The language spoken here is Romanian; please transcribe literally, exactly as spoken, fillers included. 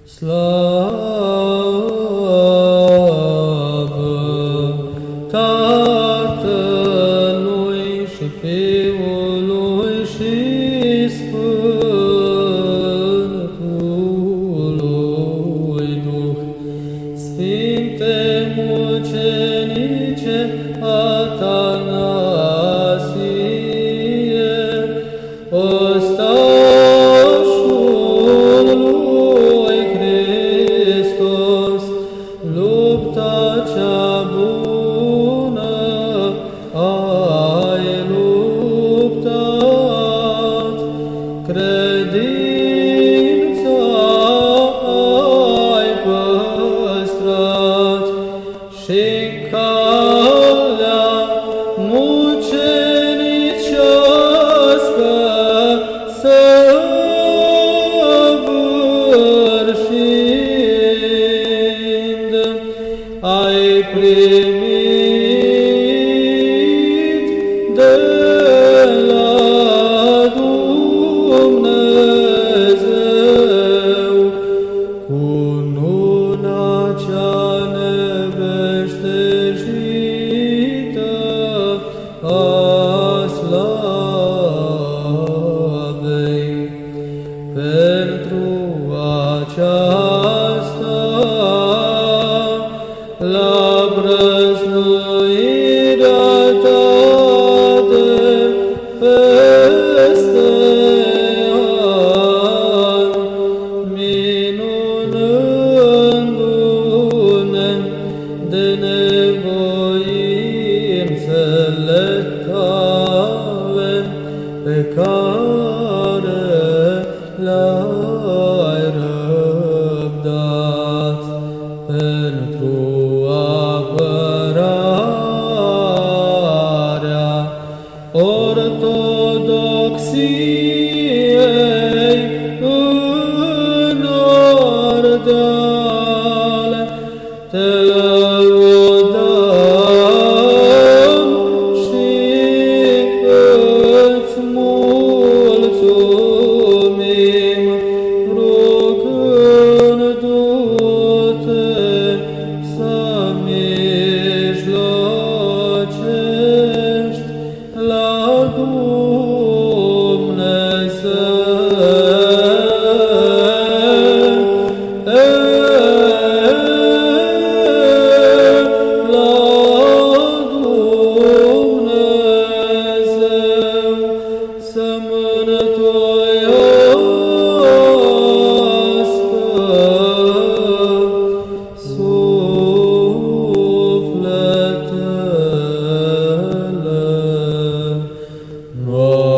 Slavă Tatălui și Fiului și Sfântului Duh, Sfinte mucenice Atanasie, ostașul lui Hristos, lupta cea bună ai luptat, credința ai păstrat și calea mucenicească săvârșind, ai primit de la Dumnezeu cununa cea neveștejită a slavei. Pentru aceasta, la brăznuirea ta de peste an, minunându-ne de nevoințele tale pe care le-ai răbdat, pentru apărarea ortodoxiei în Ardeale, te lăudăm și îți mulțumim, rugându-te să mijlocești la sufletele